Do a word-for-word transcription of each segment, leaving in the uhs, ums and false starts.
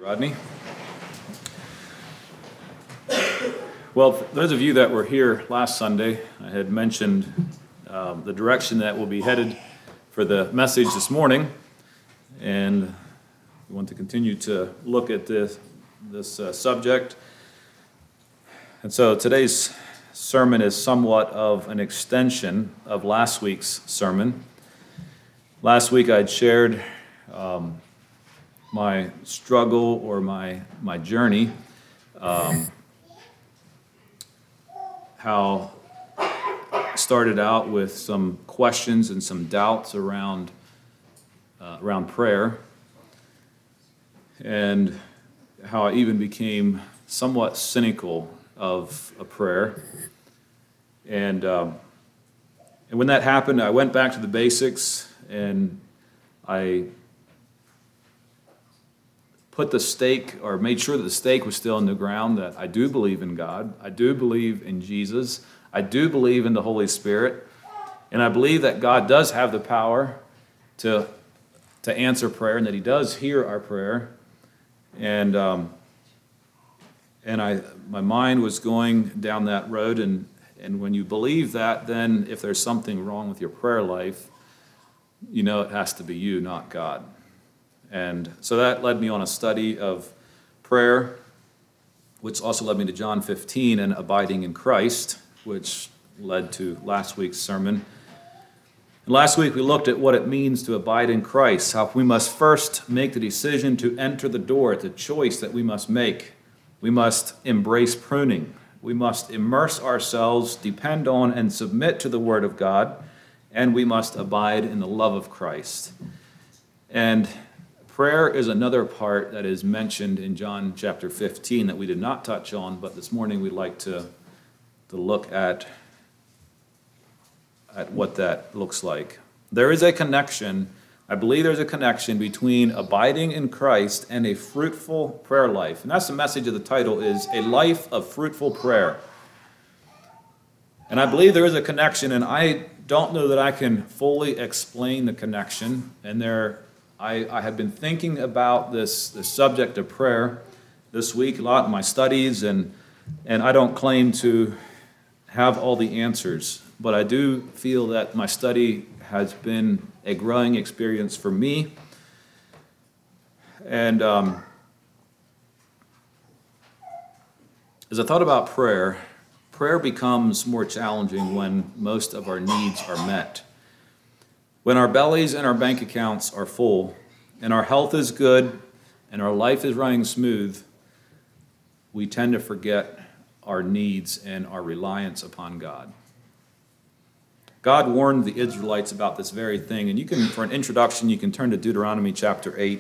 Rodney. Well, for those of you that were here last Sunday, I had mentioned um, the direction that we'll be headed for the message this morning, and we want to continue to look at this, this uh, subject. And so today's sermon is somewhat of an extension of last week's sermon. Last week I had shared um, my struggle or my my journey, um, how I started out with some questions and some doubts around uh, around prayer, and how I even became somewhat cynical of a prayer. And um, and when that happened, I went back to the basics, and I put the stake, or made sure that the stake was still in the ground, that I do believe in God, I do believe in Jesus, I do believe in the Holy Spirit, and I believe that God does have the power to to answer prayer, and that He does hear our prayer. And um, and I, my mind was going down that road, and and when you believe that, then if there's something wrong with your prayer life, you know it has to be you, not God. And so that led me on a study of prayer, which also led me to John fifteen and abiding in Christ, which led to last week's sermon. And last week we looked at what it means to abide in Christ, how we must first make the decision to enter the door. It's a choice that we must make. We must embrace pruning. We must immerse ourselves, depend on and submit to the Word of God, and we must abide in the love of Christ. And prayer is another part that is mentioned in John chapter fifteen that we did not touch on, but this morning we'd like to, to look at, at what that looks like. There is a connection, I believe there's a connection between abiding in Christ and a fruitful prayer life. And that's the message of the title, is a life of fruitful prayer. And I believe there is a connection, and I don't know that I can fully explain the connection, and there I, I have been thinking about this, this subject of prayer this week a lot in my studies, and and I don't claim to have all the answers, but I do feel that my study has been a growing experience for me. And um, as I thought about prayer, prayer becomes more challenging when most of our needs are met. When our bellies and our bank accounts are full, and our health is good, and our life is running smooth, we tend to forget our needs and our reliance upon God. God warned the Israelites about this very thing, and you can, for an introduction, you can turn to Deuteronomy chapter eight.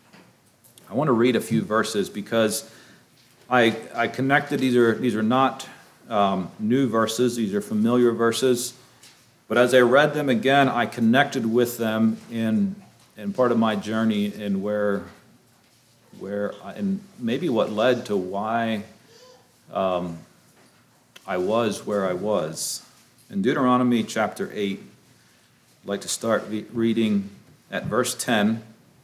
I want to read a few verses because I I connected, these are, these are not um, new verses, these are familiar verses. But as I read them again, I connected with them in in part of my journey and where where I, and maybe what led to why um, I was where I was. In Deuteronomy chapter eight, I'd like to start re- reading at verse ten.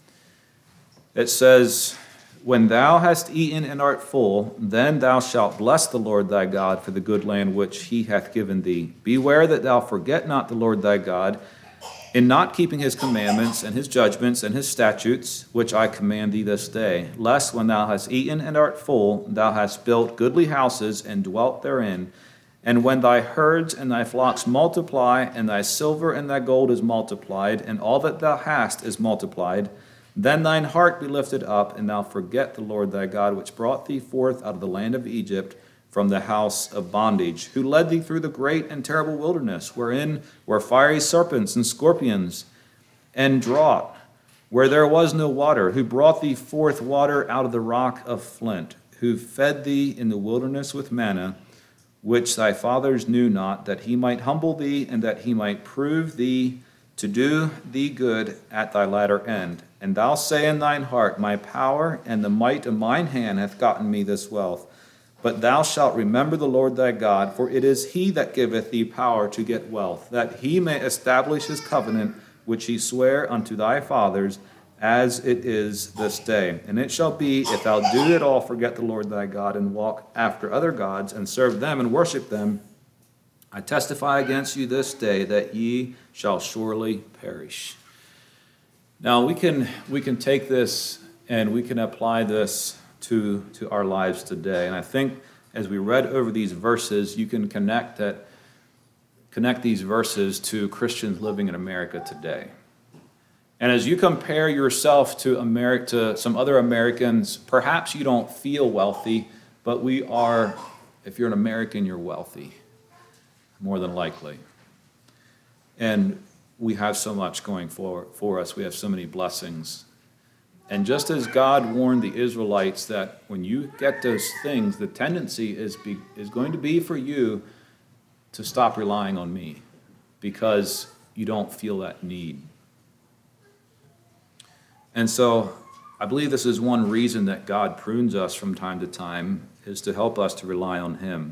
It says, "When thou hast eaten and art full, then thou shalt bless the Lord thy God for the good land which he hath given thee. Beware that thou forget not the Lord thy God, in not keeping his commandments and his judgments and his statutes, which I command thee this day, lest when thou hast eaten and art full, thou hast built goodly houses and dwelt therein. And when thy herds and thy flocks multiply, and thy silver and thy gold is multiplied, and all that thou hast is multiplied, then thine heart be lifted up, and thou forget the Lord thy God, which brought thee forth out of the land of Egypt from the house of bondage, who led thee through the great and terrible wilderness, wherein were fiery serpents and scorpions, and drought, where there was no water, who brought thee forth water out of the rock of flint, who fed thee in the wilderness with manna, which thy fathers knew not, that he might humble thee, and that he might prove thee to do thee good at thy latter end. And thou say in thine heart, My power and the might of mine hand hath gotten me this wealth. But thou shalt remember the Lord thy God, for it is he that giveth thee power to get wealth, that he may establish his covenant, which he sware unto thy fathers, as it is this day. And it shall be, if thou do at all forget the Lord thy God, and walk after other gods, and serve them and worship them, I testify against you this day that ye shall surely perish. Now we can we can take this and we can apply this to, to our lives today. And I think as we read over these verses, you can connect that connect these verses to Christians living in America today. And as you compare yourself to Ameri- to some other Americans, perhaps you don't feel wealthy, but we are, if you're an American, you're wealthy, more than likely. And we have so much going for, for us. We have so many blessings. And just as God warned the Israelites that when you get those things, the tendency is, be, is going to be for you to stop relying on me because you don't feel that need. And so I believe this is one reason that God prunes us from time to time, is to help us to rely on him.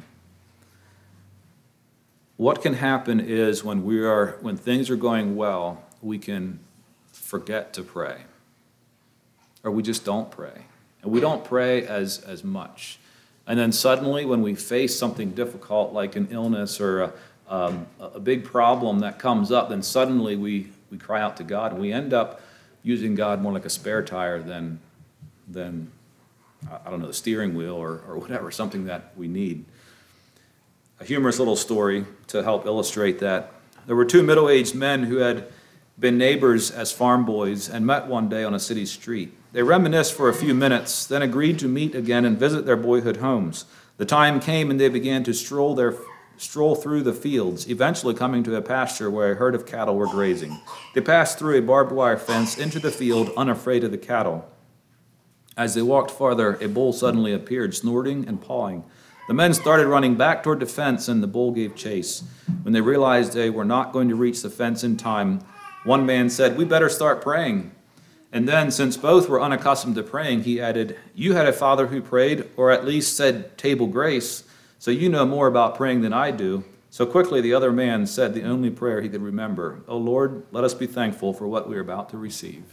What can happen is when we are when things are going well, we can forget to pray. Or we just don't pray. And we don't pray as, as much. And then suddenly when we face something difficult like an illness or a, um, a big problem that comes up, then suddenly we, we cry out to God, and we end up using God more like a spare tire than, than I don't know, the steering wheel or, or whatever, something that we need. A humorous little story to help illustrate that. There were two middle-aged men who had been neighbors as farm boys and met one day on a city street. They reminisced for a few minutes, then agreed to meet again and visit their boyhood homes. The time came and they began to stroll their stroll through the fields, eventually coming to a pasture where a herd of cattle were grazing. They passed through a barbed wire fence into the field, unafraid of the cattle. As they walked farther, a bull suddenly appeared, snorting and pawing. The men started running back toward the fence, and the bull gave chase. When they realized they were not going to reach the fence in time, one man said, "We better start praying." And then, since both were unaccustomed to praying, he added, "You had a father who prayed, or at least said table grace, so you know more about praying than I do." So quickly the other man said the only prayer he could remember, "O Lord, let us be thankful for what we are about to receive."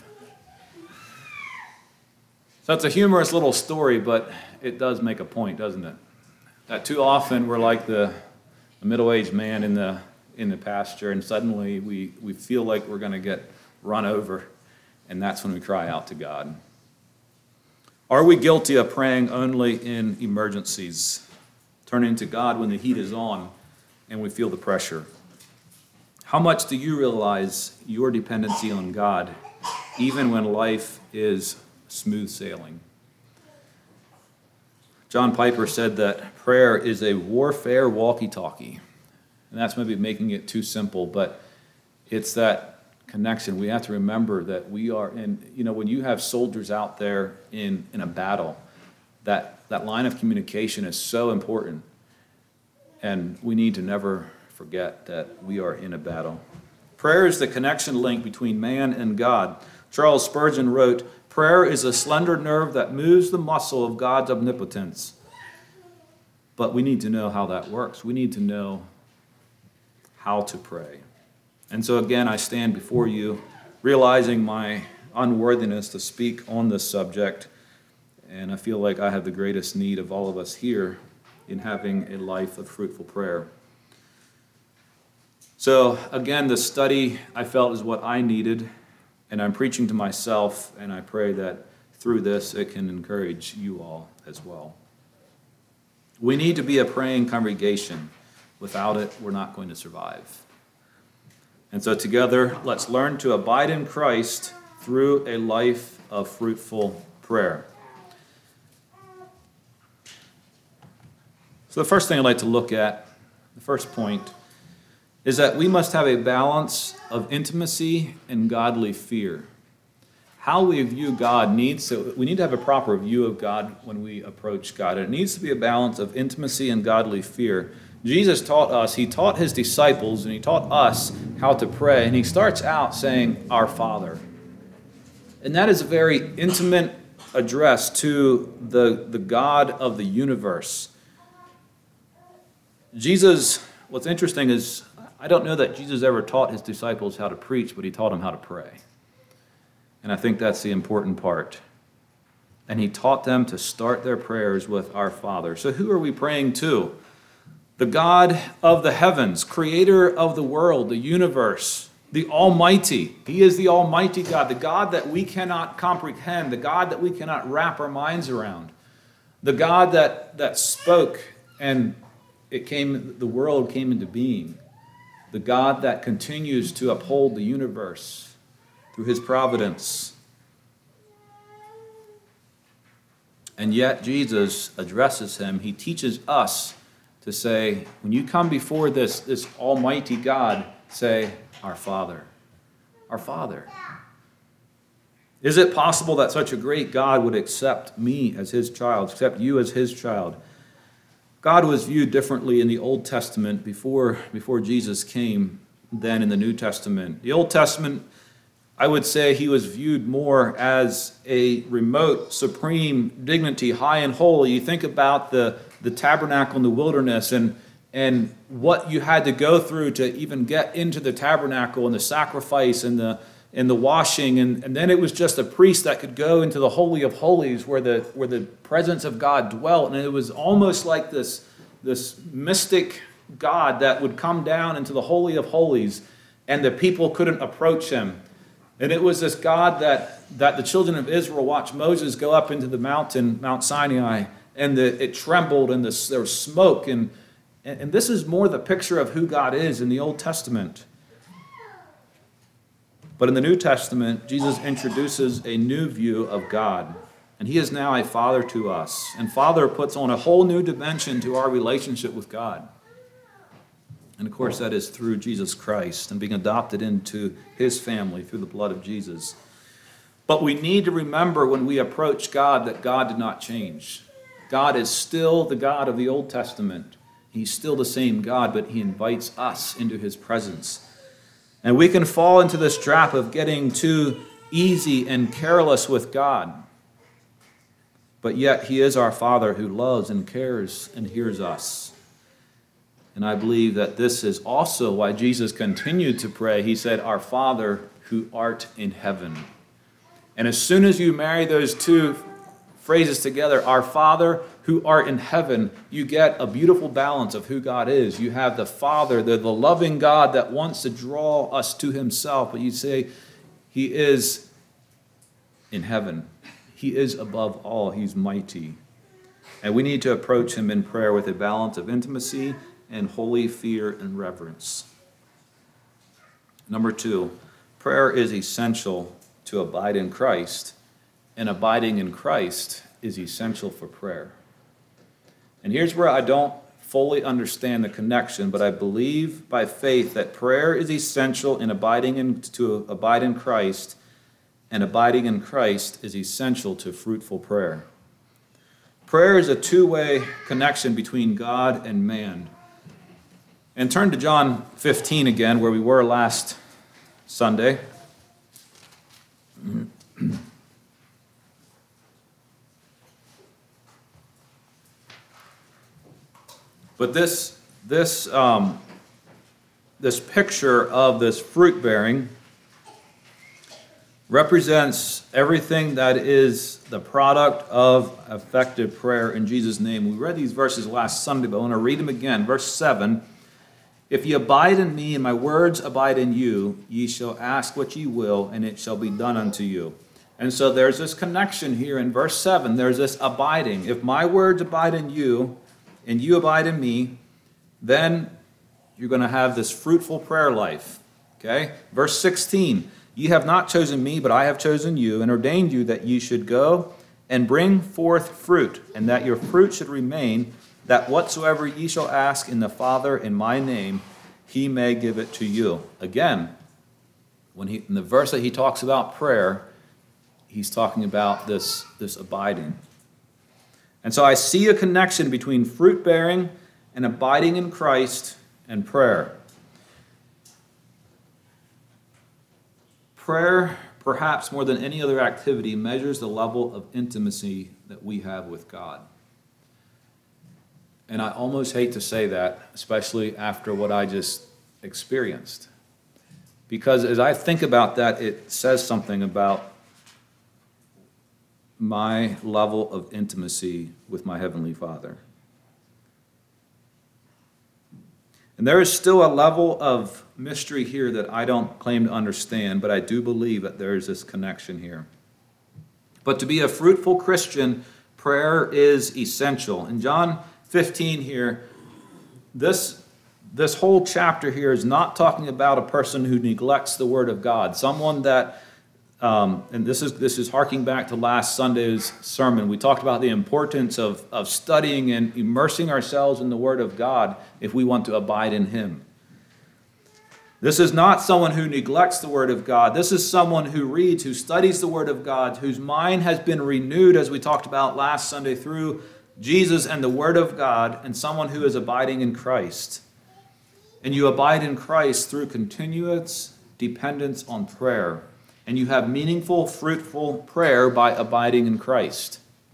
So it's a humorous little story, but it does make a point, doesn't it? That too often we're like the, the middle-aged man in the in the pasture, and suddenly we, we feel like we're going to get run over, and that's when we cry out to God. Are we guilty of praying only in emergencies, turning to God when the heat is on and we feel the pressure? How much do you realize your dependency on God, even when life is smooth sailing? John Piper said that prayer is a warfare walkie-talkie. And that's maybe making it too simple, but it's that connection. We have to remember that we are in, you know, when you have soldiers out there in, in a battle, that, that line of communication is so important. And we need to never forget that we are in a battle. Prayer is the connection link between man and God. Charles Spurgeon wrote, "Prayer is a slender nerve that moves the muscle of God's omnipotence." But we need to know how that works. We need to know how to pray. And so again, I stand before you, realizing my unworthiness to speak on this subject, and I feel like I have the greatest need of all of us here in having a life of fruitful prayer. So again, the study I felt is what I needed, and I'm preaching to myself, and I pray that through this it can encourage you all as well. We need to be a praying congregation. Without it, we're not going to survive. And so together, let's learn to abide in Christ through a life of fruitful prayer. So the first thing I'd like to look at, the first point, is that we must have a balance of intimacy and godly fear. How we view God needs to, we need to have a proper view of God when we approach God. It needs to be a balance of intimacy and godly fear. Jesus taught us, he taught his disciples, and he taught us how to pray. And he starts out saying, "Our Father." And that is a very intimate address to the, the God of the universe. Jesus, what's interesting is, I don't know that Jesus ever taught his disciples how to preach, but he taught them how to pray. And I think that's the important part. And he taught them to start their prayers with our Father. So who are we praying to? The God of the heavens, creator of the world, the universe, the Almighty. He is the Almighty God, the God that we cannot comprehend, the God that we cannot wrap our minds around, the God that, that spoke and it came, the world came into being, the God that continues to uphold the universe through his providence. And yet Jesus addresses him. He teaches us to say, when you come before this, this Almighty God, say, our Father, our Father. Is it possible that such a great God would accept me as his child, accept you as his child? God was viewed differently in the Old Testament before, before Jesus came than in the New Testament. The Old Testament, I would say he was viewed more as a remote, supreme dignity, high and holy. You think about the, the tabernacle in the wilderness and, and what you had to go through to even get into the tabernacle and the sacrifice and the and the washing, and, and then it was just a priest that could go into the Holy of Holies where the where the presence of God dwelt, and it was almost like this, this mystic God that would come down into the Holy of Holies, and the people couldn't approach him. And it was this God that, that the children of Israel watched Moses go up into the mountain, Mount Sinai, and the, it trembled, and the, there was smoke, and, and, and this is more the picture of who God is in the Old Testament. But in the New Testament, Jesus introduces a new view of God. And he is now a father to us. And father puts on a whole new dimension to our relationship with God. And of course, that is through Jesus Christ and being adopted into his family through the blood of Jesus. But we need to remember when we approach God that God did not change. God is still the God of the Old Testament. He's still the same God, but he invites us into his presence. And we can fall into this trap of getting too easy and careless with God. But yet he is our Father who loves and cares and hears us. And I believe that this is also why Jesus continued to pray. He said, our Father who art in heaven. And as soon as you marry those two phrases together, our Father who art in heaven, you get a beautiful balance of who God is. You have the Father, the, the loving God that wants to draw us to himself, but you say he is in heaven. He is above all. He's mighty. And we need to approach him in prayer with a balance of intimacy and holy fear and reverence. Number two, prayer is essential to abide in Christ, and abiding in Christ is essential for prayer. And here's where I don't fully understand the connection, but I believe by faith that prayer is essential in abiding in, to abide in Christ, and abiding in Christ is essential to fruitful prayer. Prayer is a two-way connection between God and man. And turn to John fifteen again, where we were last Sunday. But this, this, um, this picture of this fruit bearing represents everything that is the product of effective prayer in Jesus' name. We read these verses last Sunday, but I want to read them again. Verse seven, if ye abide in me, and my words abide in you, ye shall ask what ye will, and it shall be done unto you. And so there's this connection here in verse seven. There's this abiding. If my words abide in you, and you abide in me, then you're going to have this fruitful prayer life. Okay? Verse sixteen, ye have not chosen me, but I have chosen you, and ordained you that ye should go and bring forth fruit, and that your fruit should remain, that whatsoever ye shall ask in the Father in my name, he may give it to you. Again, when he in the verse that he talks about prayer, he's talking about this, this abiding. And so I see a connection between fruit bearing and abiding in Christ and prayer. Prayer, perhaps more than any other activity, measures the level of intimacy that we have with God. And I almost hate to say that, especially after what I just experienced. Because as I think about that, it says something about my level of intimacy with my Heavenly Father. And there is still a level of mystery here that I don't claim to understand, but I do believe that there is this connection here. But to be a fruitful Christian, prayer is essential. In John fifteen here, this, this whole chapter here is not talking about a person who neglects the Word of God, someone that Um, and this is this is harking back to last Sunday's sermon. We talked about the importance of, of studying and immersing ourselves in the Word of God if we want to abide in Him. This is not someone who neglects the Word of God. This is someone who reads, who studies the Word of God, whose mind has been renewed, as we talked about last Sunday, through Jesus and the Word of God, and someone who is abiding in Christ. And you abide in Christ through continuous dependence on prayer. And you have meaningful, fruitful prayer by abiding in Christ.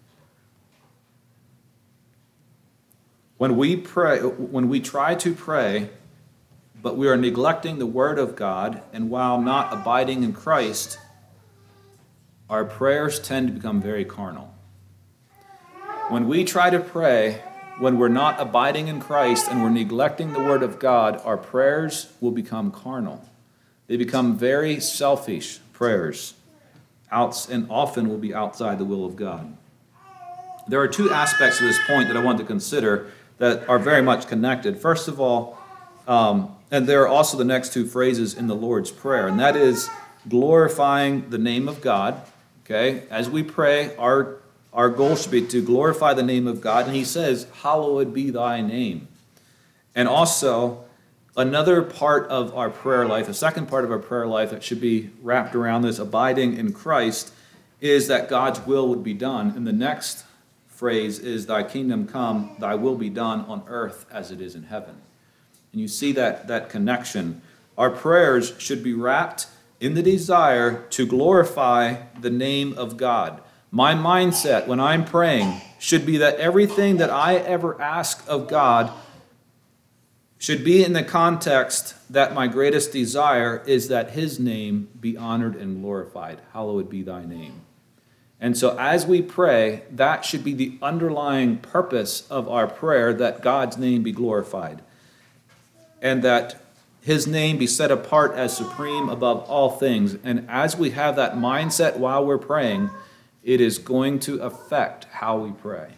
When we pray, when we try to pray, but we are neglecting the Word of God, and while not abiding in Christ, our prayers tend to become very carnal. When we try to pray, when we're not abiding in Christ and we're neglecting the Word of God, our prayers will become carnal. They become very selfish prayers, outs and often will be outside the will of God. There are two aspects of this point that I want to consider that are very much connected. First of all, um, and there are also the next two phrases in the Lord's Prayer, and that is glorifying the name of God. Okay, as we pray, our our goal should be to glorify the name of God, and He says, "Hallowed be Thy name." And also, another part of our prayer life, a second part of our prayer life that should be wrapped around this abiding in Christ, is that God's will would be done. And the next phrase is, "Thy kingdom come, Thy will be done on earth as it is in heaven." And you see that, that connection. Our prayers should be wrapped in the desire to glorify the name of God. My mindset when I'm praying should be that everything that I ever ask of God should be in the context that my greatest desire is that His name be honored and glorified. Hallowed be Thy name. And so as we pray, that should be the underlying purpose of our prayer, that God's name be glorified, and that His name be set apart as supreme above all things. And as we have that mindset while we're praying, it is going to affect how we pray.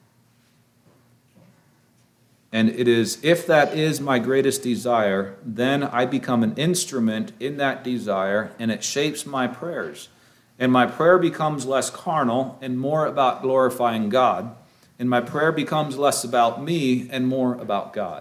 And it is, if that is my greatest desire, then I become an instrument in that desire, and it shapes my prayers. And my prayer becomes less carnal and more about glorifying God. And my prayer becomes less about me and more about God.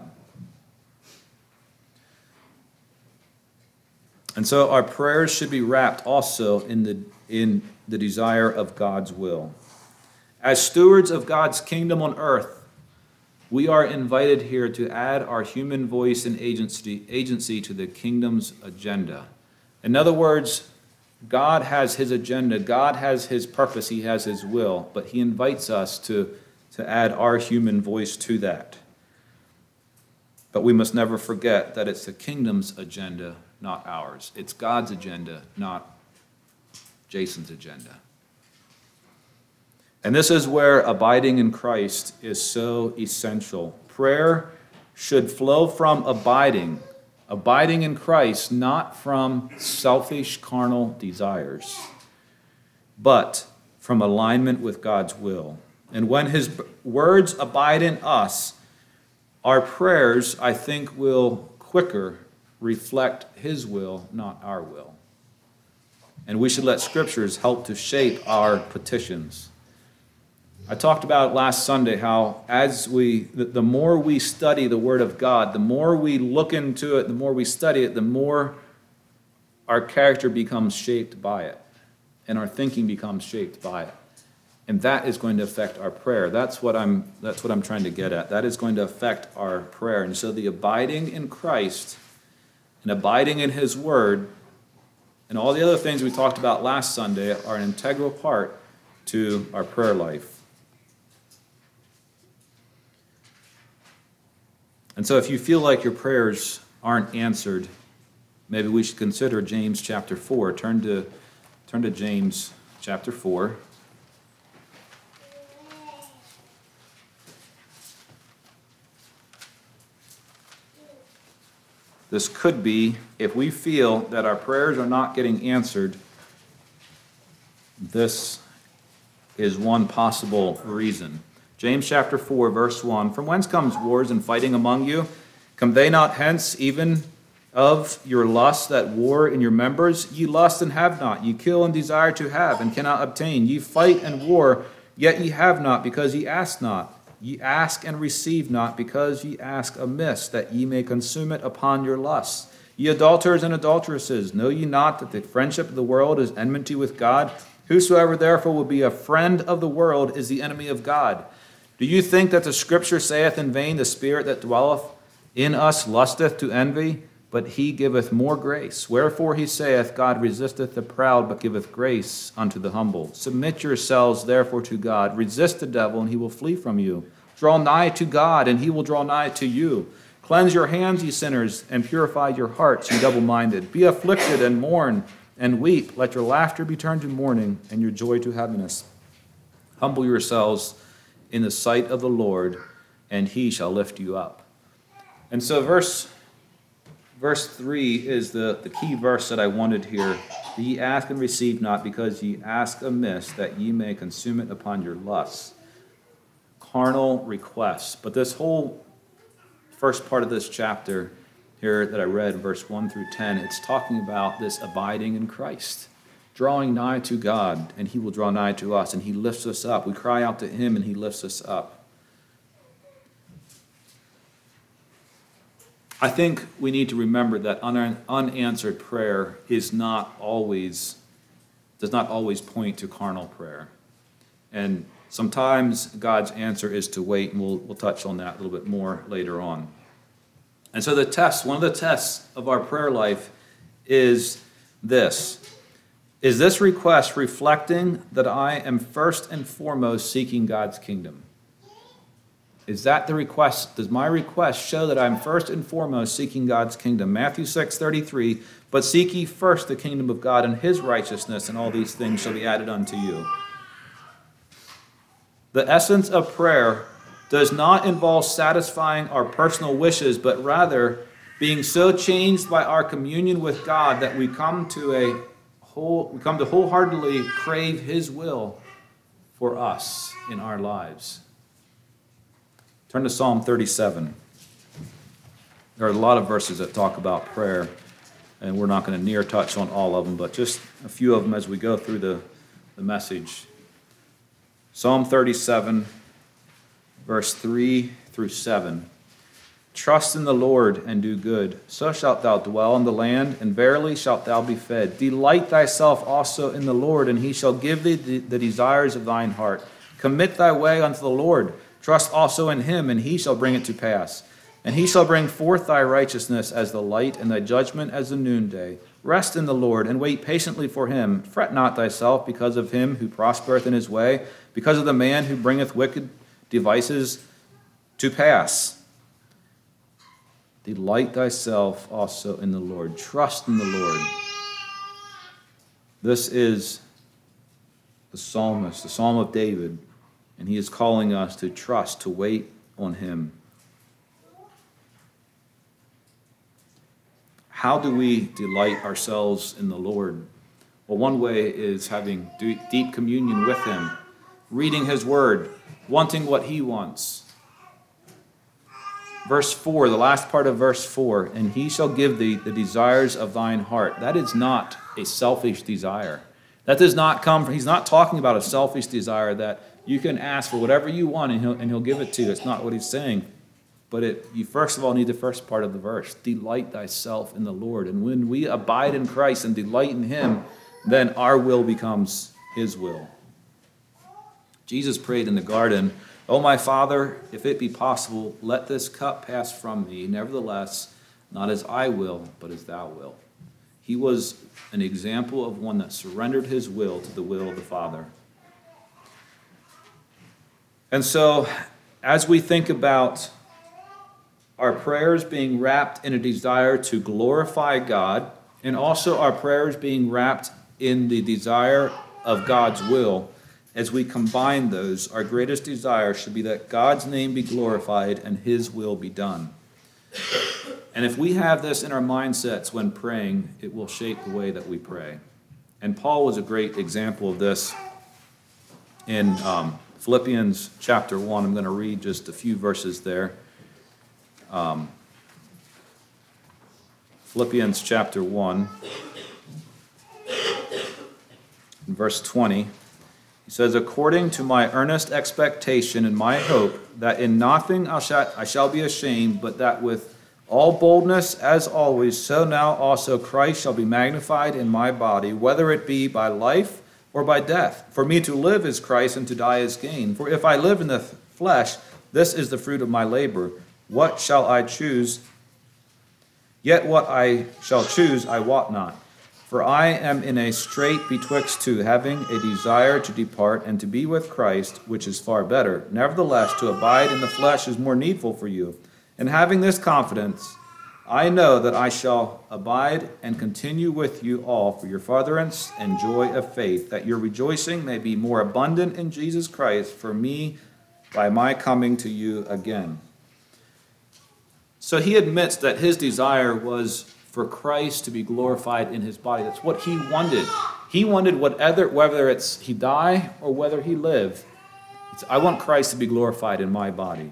And so our prayers should be wrapped also in the, in the desire of God's will. As stewards of God's kingdom on earth, we are invited here to add our human voice and agency, agency to the kingdom's agenda. In other words, God has His agenda, God has His purpose, He has His will, but He invites us to, to add our human voice to that. But we must never forget that it's the kingdom's agenda, not ours. It's God's agenda, not Jason's agenda. And this is where abiding in Christ is so essential. Prayer should flow from abiding, abiding in Christ, not from selfish carnal desires, but from alignment with God's will. And when His words abide in us, our prayers, I think, will quicker reflect His will, not our will. And we should let Scriptures help to shape our petitions. I talked about last Sunday how as we, the more we study the Word of God, the more we look into it, the more we study it, the more our character becomes shaped by it, and our thinking becomes shaped by it. And that is going to affect our prayer. That's what I'm, that's what I'm trying to get at. That is going to affect our prayer. And so the abiding in Christ and abiding in His Word and all the other things we talked about last Sunday are an integral part to our prayer life. And so if you feel like your prayers aren't answered, maybe we should consider James chapter four. Turn to, turn to James chapter four. this could be if we feel that our prayers are not getting answered. This is one possible reason. James chapter four, verse one, from whence comes wars and fighting among you? Come they not hence even of your lust that war in your members? Ye lust and have not, ye kill and desire to have and cannot obtain. Ye fight and war, yet ye have not, because ye ask not. Ye ask and receive not, because ye ask amiss, that ye may consume it upon your lusts. Ye adulterers and adulteresses, know ye not that the friendship of the world is enmity with God? Whosoever therefore will be a friend of the world is the enemy of God. Do you think that the Scripture saith in vain, the Spirit that dwelleth in us lusteth to envy? But he giveth more grace. Wherefore he saith, God resisteth the proud, but giveth grace unto the humble. Submit yourselves therefore to God. Resist the devil, and he will flee from you. Draw nigh to God, and he will draw nigh to you. Cleanse your hands, ye sinners, and purify your hearts, ye double-minded. Be afflicted, and mourn, and weep. Let your laughter be turned to mourning, and your joy to heaviness. Humble yourselves in the sight of the Lord, and he shall lift you up. And so verse Verse three is the, the key verse that I wanted here. Ye ask and receive not, because ye ask amiss, that ye may consume it upon your lusts. Carnal requests. But this whole first part of this chapter here that I read, verse one through ten, it's talking about this abiding in Christ, drawing nigh to God, and he will draw nigh to us, and he lifts us up. We cry out to him, and he lifts us up. I think we need to remember that un- unanswered prayer is not always, does not always point to carnal prayer. And sometimes God's answer is to wait, and we'll, we'll touch on that a little bit more later on. And so the test, one of the tests of our prayer life is this. Is this request reflecting that I am first and foremost seeking God's kingdom? Is that the request? Does my request show that I'm first and foremost seeking God's kingdom? Matthew six thirty-three, but seek ye first the kingdom of God and his righteousness, and all these things shall be added unto you. The essence of prayer does not involve satisfying our personal wishes, but rather being so changed by our communion with God that we come to a whole, we come to wholeheartedly crave his will for us in our lives. Turn to Psalm thirty-seven. There are a lot of verses that talk about prayer, and we're not going to near touch on all of them, but just a few of them as we go through the, the message. Psalm thirty-seven, verse three through seven. Trust in the Lord and do good, so shalt thou dwell in the land, and verily shalt thou be fed. Delight thyself also in the Lord, and he shall give thee the, the desires of thine heart. Commit thy way unto the Lord. Trust also in him, and he shall bring it to pass. And he shall bring forth thy righteousness as the light, and thy judgment as the noonday. Rest in the Lord, and wait patiently for him. Fret not thyself because of him who prospereth in his way, because of the man who bringeth wicked devices to pass. Delight thyself also in the Lord. Trust in the Lord. This is the psalmist, the Psalm of David. And he is calling us to trust, to wait on him. How do we delight ourselves in the Lord? Well, one way is having deep communion with him, reading his word, wanting what he wants. Verse four, the last part of verse four, and he shall give thee the desires of thine heart. That is not a selfish desire. That does not come from, he's not talking about a selfish desire that you can ask for whatever you want and he'll, and he'll give it to you. It's not what he's saying. But it, you first of all need the first part of the verse. Delight thyself in the Lord. And when we abide in Christ and delight in him, then our will becomes his will. Jesus prayed in the garden, O my Father, if it be possible, let this cup pass from me. Nevertheless, not as I will, but as thou wilt. He was an example of one that surrendered his will to the will of the Father. And so, as we think about our prayers being wrapped in a desire to glorify God, and also our prayers being wrapped in the desire of God's will, as we combine those, our greatest desire should be that God's name be glorified and his will be done. And if we have this in our mindsets when praying, it will shape the way that we pray. And Paul was a great example of this in um, Philippians chapter one. I'm going to read just a few verses there. Um, Philippians chapter one, verse twenty. He says, according to my earnest expectation and my hope, that in nothing I shall, I shall be ashamed, but that with all boldness, as always, so now also Christ shall be magnified in my body, whether it be by life or by death. For me to live is Christ, and to die is gain. For if I live in the flesh, this is the fruit of my labor. What shall I choose? Yet what I shall choose I wot not. For I am in a strait betwixt two, having a desire to depart and to be with Christ, which is far better. Nevertheless, to abide in the flesh is more needful for you. And having this confidence, I know that I shall abide and continue with you all for your furtherance and joy of faith, that your rejoicing may be more abundant in Jesus Christ for me by my coming to you again. So he admits that his desire was for Christ to be glorified in his body. That's what he wanted. He wanted whatever, whether it's he die or whether he live. It's, I want Christ to be glorified in my body.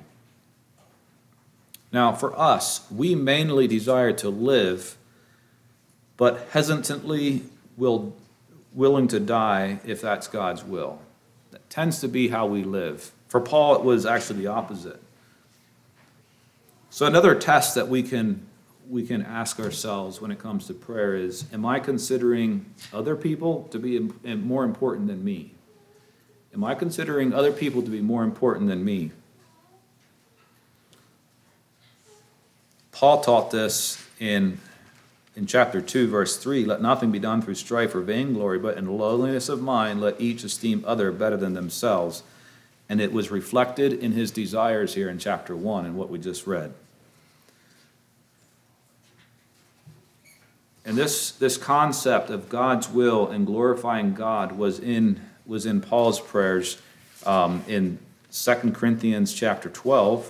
Now, for us, we mainly desire to live, but hesitantly will, willing to die if that's God's will. That tends to be how we live. For Paul, it was actually the opposite. So another test that we can we can ask ourselves when it comes to prayer is, am I considering other people to be more important than me? Am I considering other people to be more important than me? Paul taught this in, in chapter two, verse three. Let nothing be done through strife or vainglory, but in lowliness of mind let each esteem other better than themselves. And it was reflected in his desires here in chapter one and what we just read. And this, this concept of God's will and glorifying God was in, was in Paul's prayers um, in Second Corinthians chapter twelve.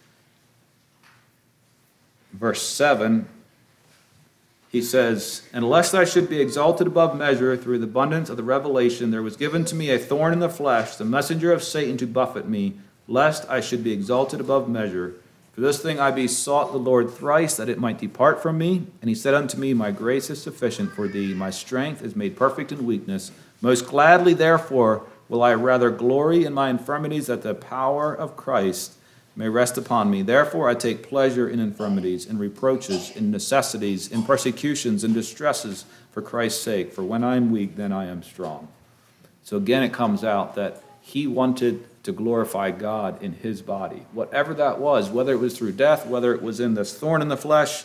Verse seven, he says, and lest I should be exalted above measure through the abundance of the revelation, there was given to me a thorn in the flesh, the messenger of Satan to buffet me, lest I should be exalted above measure. For this thing I besought the Lord thrice, that it might depart from me. And he said unto me, my grace is sufficient for thee, my strength is made perfect in weakness. Most gladly, therefore, will I rather glory in my infirmities, that the power of Christ may rest upon me. Therefore I take pleasure in infirmities, in reproaches, in necessities, in persecutions, in distresses, for Christ's sake. For when I am weak, then I am strong. So again, it comes out that he wanted to glorify God in his body. Whatever that was, whether it was through death, whether it was in this thorn in the flesh.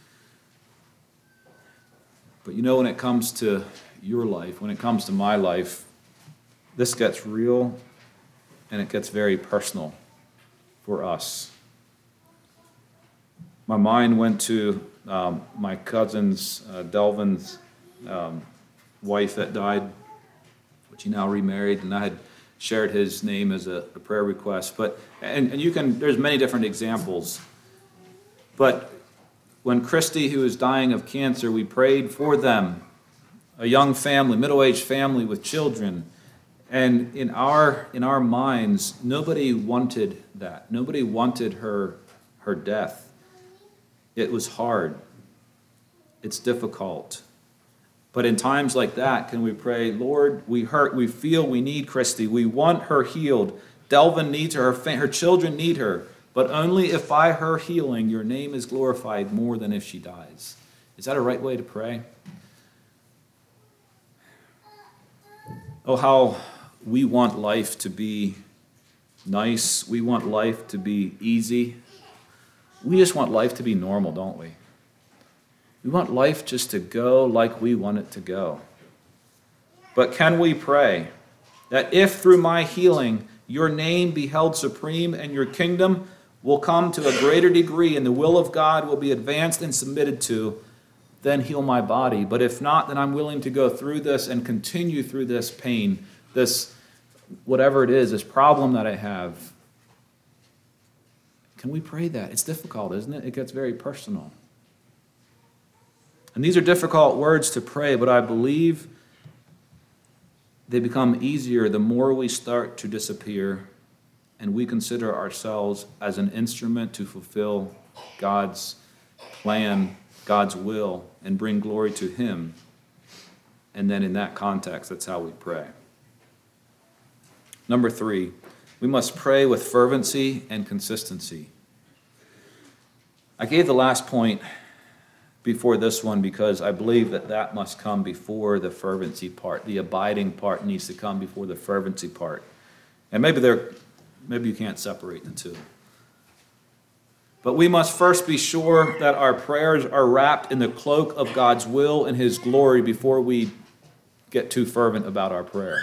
But you know, when it comes to your life, when it comes to my life, this gets real and it gets very personal for us. My mind went to um, my cousin's, uh, Delvin's um, wife that died, which he now remarried, and I had shared his name as a, a prayer request. But and, and you can, there's many different examples. But when Christy, who was dying of cancer, we prayed for them, a young family, middle-aged family with children. And in our in our minds, nobody wanted that. Nobody wanted her her death. It was hard. It's difficult. But in times like that, can we pray, Lord, we hurt, we feel we need Christy. We want her healed. Delvin needs her. Her, her children need her. But only if by her healing your name is glorified more than if she dies. Is that a right way to pray? Oh, how we want life to be nice. We want life to be easy. We just want life to be normal, don't we? We want life just to go like we want it to go. But can we pray that if through my healing your name be held supreme and your kingdom will come to a greater degree and the will of God will be advanced and submitted to, then heal my body. But if not, then I'm willing to go through this and continue through this pain, this whatever it is, this problem that I have. Can we pray that? It's difficult, isn't it? It gets very personal. And these are difficult words to pray, but I believe they become easier the more we start to disappear and we consider ourselves as an instrument to fulfill God's plan, God's will, and bring glory to Him. And then in that context, that's how we pray. Number three, we must pray with fervency and consistency. I gave the last point before this one because I believe that that must come before the fervency part. The abiding part needs to come before the fervency part. And maybe they're, maybe you can't separate the two. But we must first be sure that our prayers are wrapped in the cloak of God's will and His glory before we get too fervent about our prayer.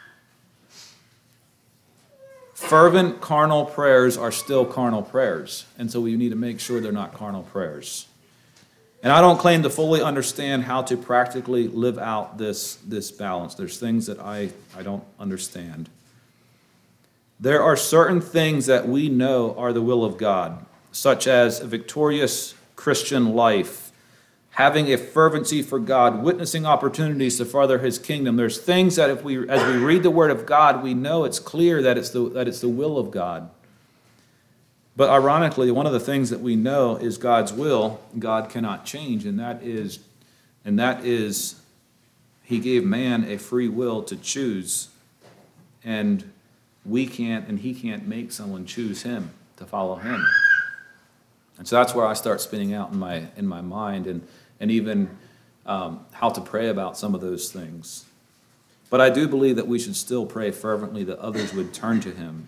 Fervent carnal prayers are still carnal prayers, and so we need to make sure they're not carnal prayers. And I don't claim to fully understand how to practically live out this, this balance. There's things that I, I don't understand. There are certain things that we know are the will of God, such as a victorious Christian life, having a fervency for God, witnessing opportunities to further His kingdom. There's things that if we, as we read the Word of God, we know it's clear that it's the, that it's the will of God. But ironically, one of the things that we know is God's will, God cannot change, and that is, and that is He gave man a free will to choose, and we can't, and He can't make someone choose Him, to follow Him. And so that's where I start spinning out in my in my mind, and and even um, how to pray about some of those things. But I do believe that we should still pray fervently that others would turn to Him.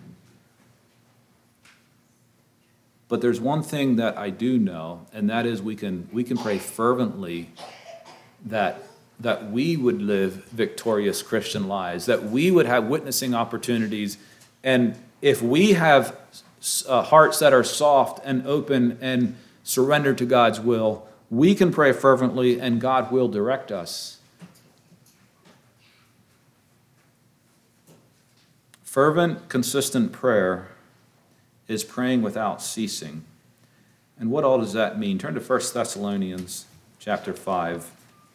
But there's one thing that I do know, and that is we can we can pray fervently that that we would live victorious Christian lives, that we would have witnessing opportunities, and if we have uh, hearts that are soft and open and surrendered to God's will, we can pray fervently and God will direct us. Fervent, consistent prayer is praying without ceasing. And what all does that mean? Turn to First Thessalonians chapter five.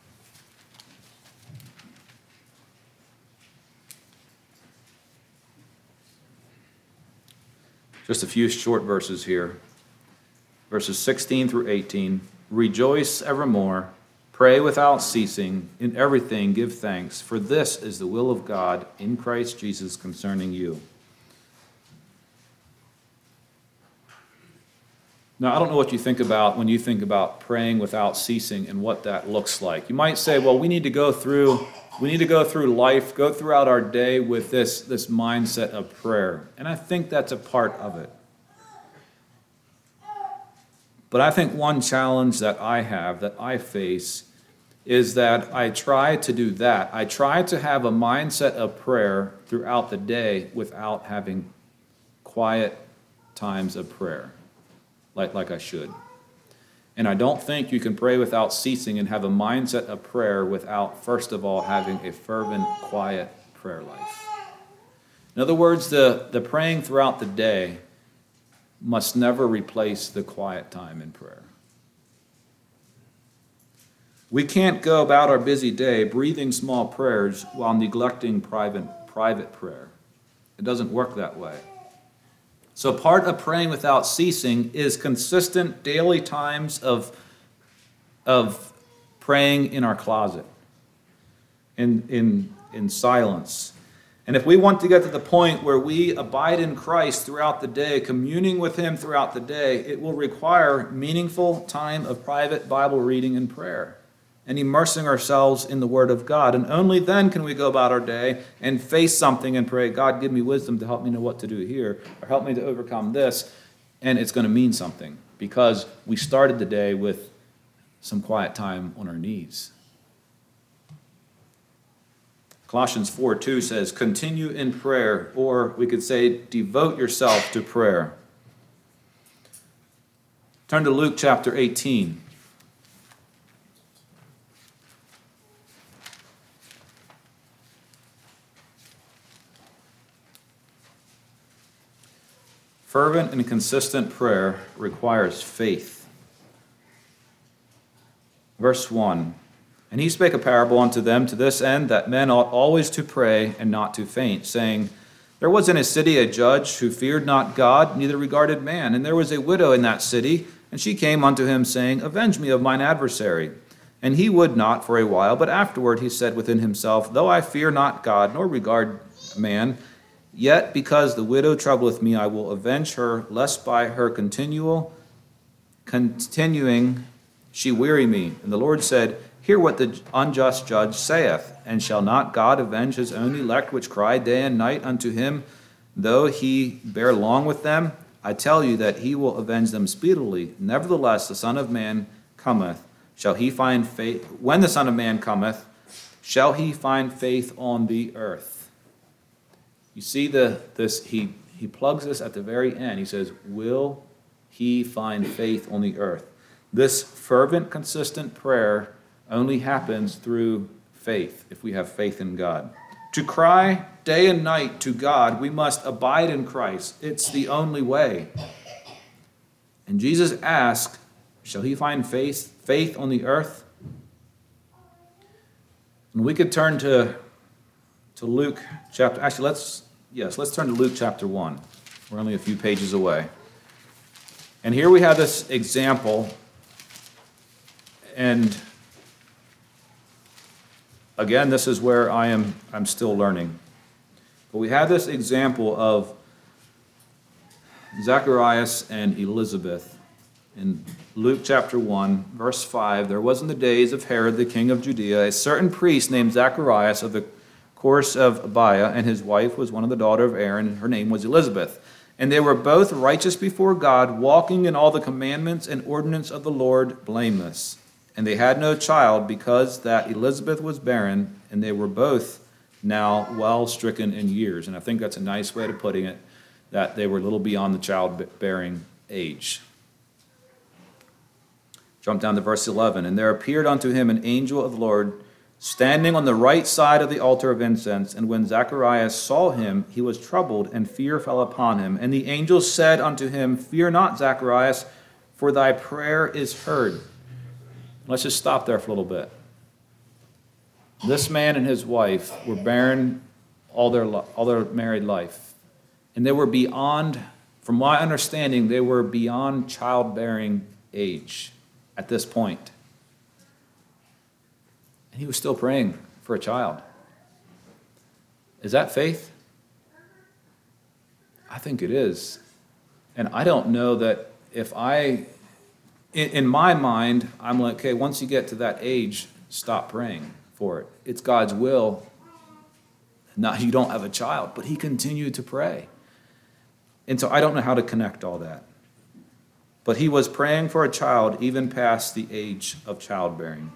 Just a few short verses here. Verses sixteen through eighteen. Rejoice evermore, pray without ceasing, in everything give thanks, for this is the will of God in Christ Jesus concerning you. Now, I don't know what you think about when you think about praying without ceasing and what that looks like. You might say, well, we need to go through we need to go through life, go throughout our day with this, this mindset of prayer. And I think that's a part of it. But I think one challenge that I have, that I face, is that I try to do that. I try to have a mindset of prayer throughout the day without having quiet times of prayer, like, like I should. And I don't think you can pray without ceasing and have a mindset of prayer without, first of all, having a fervent, quiet prayer life. In other words, the, the praying throughout the day must never replace the quiet time in prayer. We can't go about our busy day breathing small prayers while neglecting private, private prayer. It doesn't work that way. So part of praying without ceasing is consistent daily times of, of praying in our closet, in, in, in silence. And if we want to get to the point where we abide in Christ throughout the day, communing with Him throughout the day, it will require meaningful time of private Bible reading and prayer and immersing ourselves in the Word of God. And only then can we go about our day and face something and pray, God, give me wisdom to help me know what to do here, or help me to overcome this. And it's going to mean something because we started the day with some quiet time on our knees. Colossians four two says, continue in prayer, or we could say, devote yourself to prayer. Turn to Luke chapter eighteen. Fervent and consistent prayer requires faith. verse one. And he spake a parable unto them to this end, that men ought always to pray and not to faint, saying, There was in a city a judge who feared not God, neither regarded man. And there was a widow in that city, and she came unto him, saying, Avenge me of mine adversary. And he would not for a while, but afterward he said within himself, Though I fear not God, nor regard man, yet because the widow troubleth me, I will avenge her, lest by her continual continuing she weary me. And the Lord said, Hear what the unjust judge saith, and shall not God avenge his own elect, which cry day and night unto him, though he bear long with them? I tell you that he will avenge them speedily. Nevertheless, the Son of Man cometh. Shall he find faith? When the Son of Man cometh, shall he find faith on the earth? You see the this he he plugs this at the very end. He says, Will he find faith on the earth? This fervent, consistent prayer only happens through faith, if we have faith in God. To cry day and night to God, we must abide in Christ. It's the only way. And Jesus asked, Shall he find faith, faith on the earth? And we could turn to, to Luke chapter, actually let's, yes, let's turn to Luke chapter one. We're only a few pages away. And here we have this example, and again, this is where I am I'm still learning. But we have this example of Zacharias and Elizabeth. In Luke chapter one, verse five, there was in the days of Herod the king of Judea a certain priest named Zacharias of the course of Abiah, and his wife was one of the daughter of Aaron, and her name was Elizabeth. And they were both righteous before God, walking in all the commandments and ordinance of the Lord blameless. And they had no child, because that Elizabeth was barren, and they were both now well stricken in years. And I think that's a nice way of putting it, that they were a little beyond the childbearing age. Jump down to verse eleven. And there appeared unto him an angel of the Lord, standing on the right side of the altar of incense. And when Zacharias saw him, he was troubled, and fear fell upon him. And the angel said unto him, Fear not, Zacharias, for thy prayer is heard. Let's just stop there for a little bit. This man and his wife were barren all their all their married life. And they were beyond, from my understanding, they were beyond childbearing age at this point. And he was still praying for a child. Is that faith? I think it is. And I don't know that if I, in, in my mind, I'm like, okay, once you get to that age, stop praying for it. It's God's will. Not you don't have a child, but he continued to pray. And so I don't know how to connect all that. But he was praying for a child even past the age of childbearing.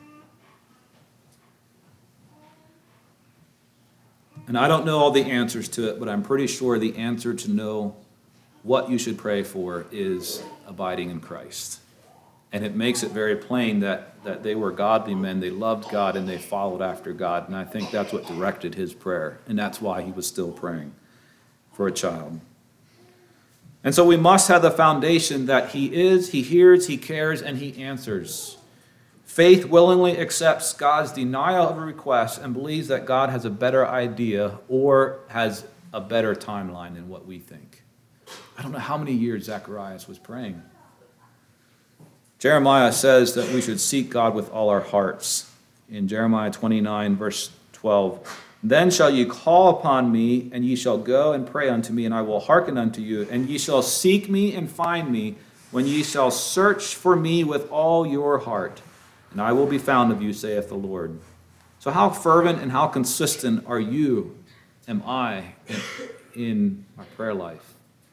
And I don't know all the answers to it, but I'm pretty sure the answer to know what you should pray for is abiding in Christ. And it makes it very plain that, that they were godly men. They loved God and they followed after God. And I think that's what directed his prayer. And that's why he was still praying for a child. And so we must have the foundation that he is, he hears, he cares, and he answers. Faith willingly accepts God's denial of a request and believes that God has a better idea or has a better timeline than what we think. I don't know how many years Zacharias was praying. Jeremiah says that we should seek God with all our hearts. In Jeremiah twenty-nine, verse twelve, Then shall ye call upon me, and ye shall go and pray unto me, and I will hearken unto you. And ye shall seek me and find me, when ye shall search for me with all your heart. And I will be found of you, saith the Lord. So how fervent and how consistent are you, am I, in, in our prayer life?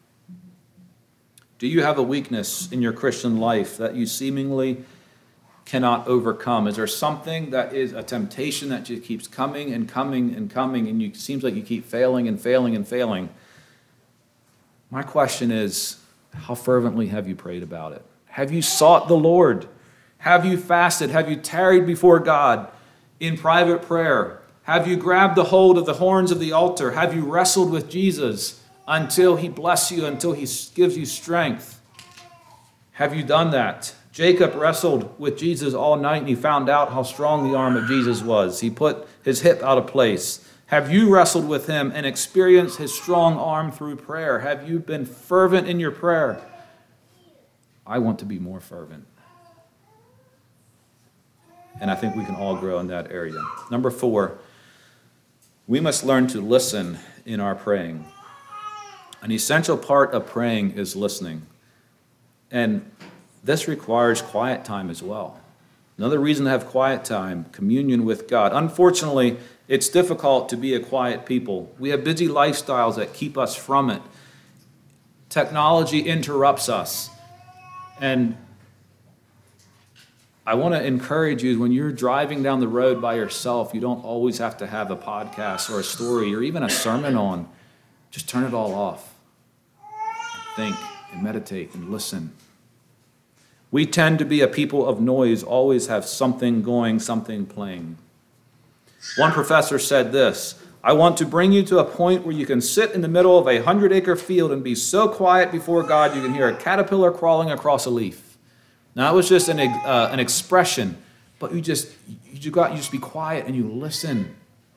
Do you have a weakness in your Christian life that you seemingly cannot overcome? Is there something that is a temptation that just keeps coming and coming and coming, and you, it seems like you keep failing and failing and failing? My question is, how fervently have you prayed about it? Have you sought the Lord? Have you fasted? Have you tarried before God in private prayer? Have you grabbed the hold of the horns of the altar? Have you wrestled with Jesus until he bless you, until he gives you strength? Have you done that? Jacob wrestled with Jesus all night, and he found out how strong the arm of Jesus was. He put his hip out of place. Have you wrestled with him and experienced his strong arm through prayer? Have you been fervent in your prayer? I want to be more fervent. And I think we can all grow in that area. Number four, we must learn to listen in our praying. An essential part of praying is listening. And this requires quiet time as well. Another reason to have quiet time, communion with God. Unfortunately, it's difficult to be a quiet people. We have busy lifestyles that keep us from it. Technology interrupts us. And I want to encourage you, when you're driving down the road by yourself, you don't always have to have a podcast or a story or even a sermon on. Just turn it all off. And think and meditate and listen. We tend to be a people of noise, always have something going, something playing. One professor said this, I want to bring you to a point where you can sit in the middle of a hundred-acre field and be so quiet before God you can hear a caterpillar crawling across a leaf. Now, it was just an, uh, an expression, but you just, you, got, you just be quiet and you listen.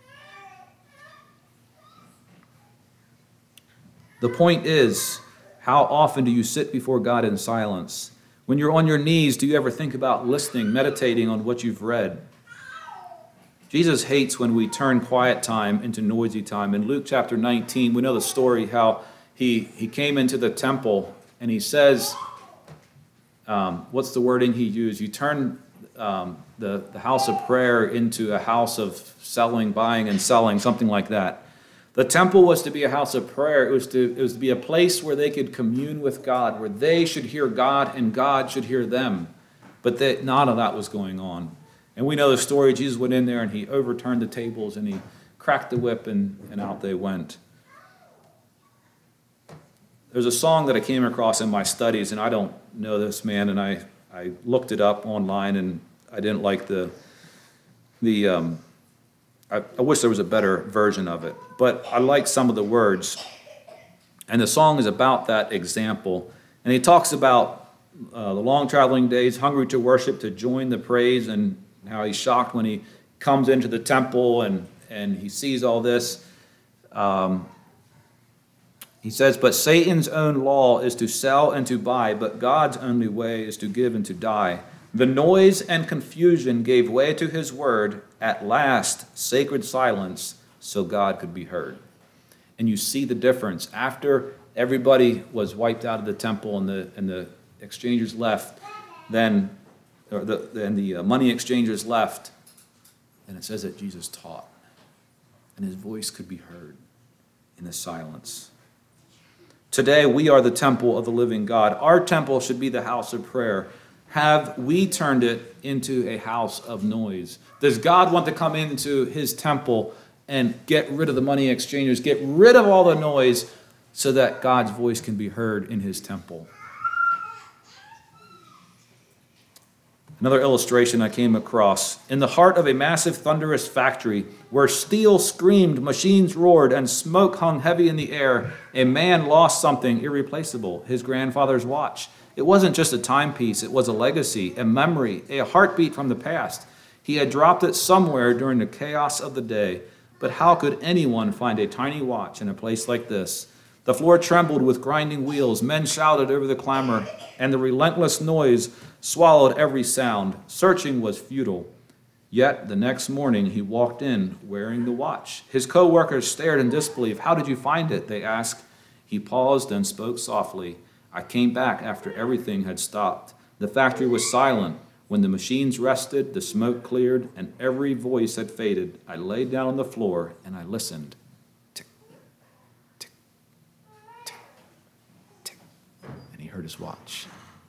The point is, how often do you sit before God in silence? When you're on your knees, do you ever think about listening, meditating on what you've read? Jesus hates when we turn quiet time into noisy time. In Luke chapter nineteen, we know the story how he, he came into the temple and he says, um, what's the wording he used? You turn um, the, the house of prayer into a house of selling, buying and selling, something like that. The temple was to be a house of prayer. It was to, it was to be a place where they could commune with God, where they should hear God and God should hear them. But that, none of that was going on. And we know the story. Jesus went in there and he overturned the tables and he cracked the whip and, and out they went. There's a song that I came across in my studies, and I don't know this man, and I, I looked it up online, and I didn't like the, the um, I, I wish there was a better version of it, but I like some of the words. And the song is about that example. And he talks about uh, the long traveling days, hungry to worship, to join the praise, and how he's shocked when he comes into the temple and, and he sees all this. Um, he says, but Satan's own law is to sell and to buy, but God's only way is to give and to die. The noise and confusion gave way to his word. At last, sacred silence, so God could be heard. And you see the difference. After everybody was wiped out of the temple and the and the exchangers left, then or the and the uh, money exchangers left, and it says that Jesus taught, and his voice could be heard in the silence. Today, we are the temple of the living God. Our temple should be the house of prayer. Have we turned it into a house of noise? Does God want to come into his temple and get rid of the money exchangers, get rid of all the noise so that God's voice can be heard in his temple? Another illustration I came across. In the heart of a massive thunderous factory, where steel screamed, machines roared, and smoke hung heavy in the air, a man lost something irreplaceable, his grandfather's watch. It wasn't just a timepiece, it was a legacy, a memory, a heartbeat from the past. He had dropped it somewhere during the chaos of the day, but how could anyone find a tiny watch in a place like this? The floor trembled with grinding wheels, men shouted over the clamor, and the relentless noise swallowed every sound. Searching was futile. Yet the next morning he walked in wearing the watch. His co-workers stared in disbelief. How did you find it? They asked. He paused and spoke softly. I came back after everything had stopped. The factory was silent. When the machines rested, the smoke cleared, and every voice had faded. I laid down on the floor and I listened. Tick, tick, tick, tick. And he heard his watch.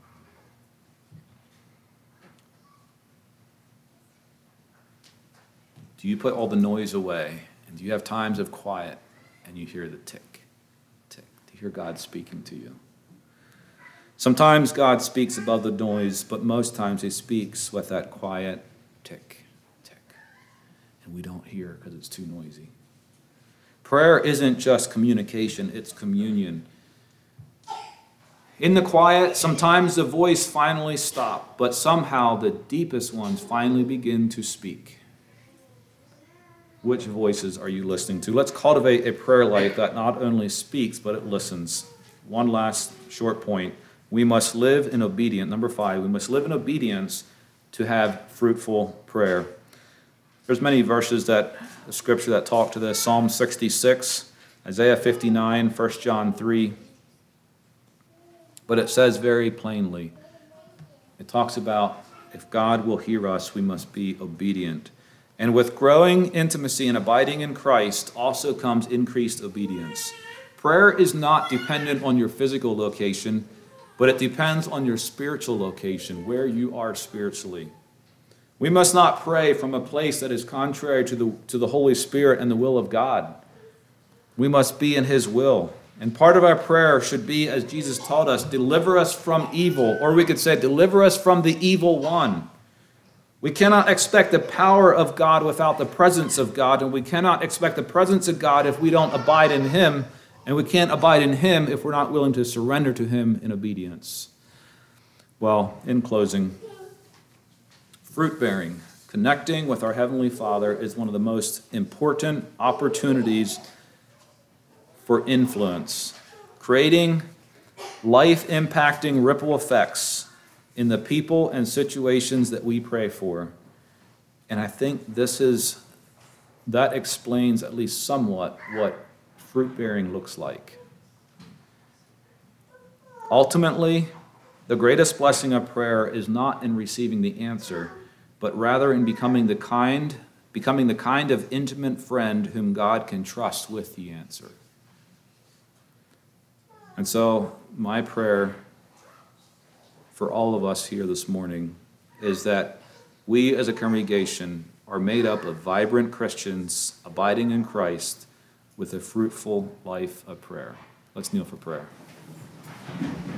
Do you put all the noise away? And do you have times of quiet and you hear the tick, tick? Do you hear God speaking to you? Sometimes God speaks above the noise, but most times he speaks with that quiet tick, tick. And we don't hear because it's too noisy. Prayer isn't just communication, it's communion. In the quiet, sometimes the voice finally stops, but somehow the deepest ones finally begin to speak. Which voices are you listening to? Let's cultivate a prayer life that not only speaks, but it listens. One last short point. We must live in obedience. Number five, we must live in obedience to have fruitful prayer. There's many verses that the scripture that talk to this. Psalm sixty-six, Isaiah fifty-nine, First John three. But it says very plainly, it talks about if God will hear us, we must be obedient. And with growing intimacy and abiding in Christ also comes increased obedience. Prayer is not dependent on your physical location, but it depends on your spiritual location, where you are spiritually. We must not pray from a place that is contrary to the, to the Holy Spirit and the will of God. We must be in His will. And part of our prayer should be, as Jesus taught us, deliver us from evil, or we could say, deliver us from the evil one. We cannot expect the power of God without the presence of God, and we cannot expect the presence of God if we don't abide in Him, and we can't abide in Him if we're not willing to surrender to Him in obedience. Well, in closing, fruit-bearing, connecting with our Heavenly Father is one of the most important opportunities for influence, creating life-impacting ripple effects in the people and situations that we pray for. And I think this is, that explains at least somewhat what fruit-bearing looks like. Ultimately, the greatest blessing of prayer is not in receiving the answer, but rather in becoming the kind, becoming the kind of intimate friend whom God can trust with the answer. And so, my prayer for all of us here this morning is that we as a congregation are made up of vibrant Christians abiding in Christ with a fruitful life of prayer. Let's kneel for prayer.